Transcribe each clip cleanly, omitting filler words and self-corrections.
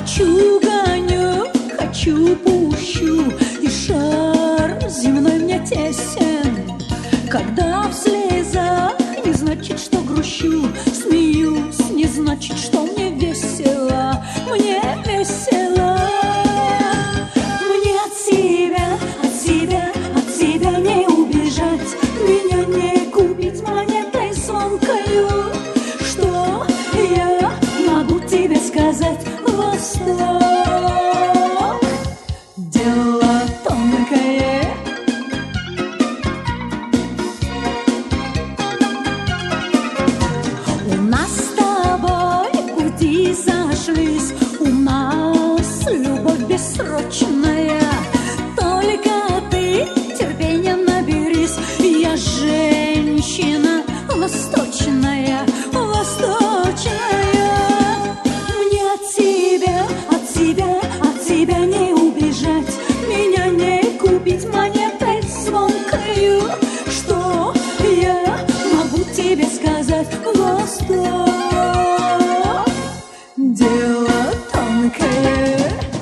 Хочу гоню, хочу пущу, и шар земной мне тесен. Когда в слезах, не значит, что грущу, смеюсь, не значит, что мне весело. Мне весело. Мне от себя, от себя, от себя не убежать. Меня не купить монетой звонкою. Что я могу тебе сказать? Восток, дело тонкое. У нас с тобой пути сошлись, у нас любовь бессрочная. Только ты терпения наберись, я женщина восточная, восточная. Мне от себя, от себя, от себя не убежать. Меня не купить монетой звонкою. Что я могу тебе сказать? Восток, дело тонкое.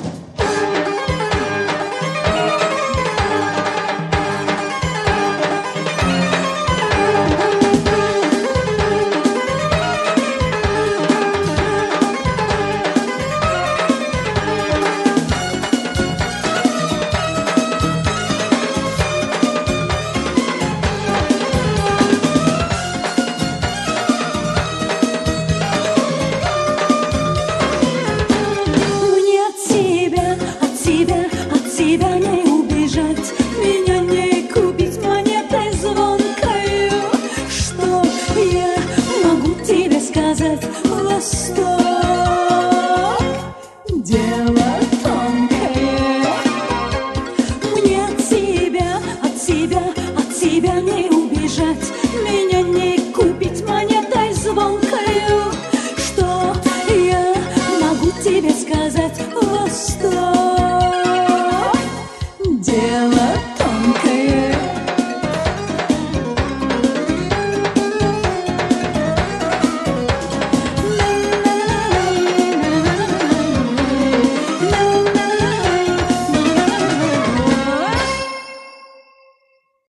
Тебя не убежать, меня не купить монетой звонкою. Что я могу тебе сказать? Восток.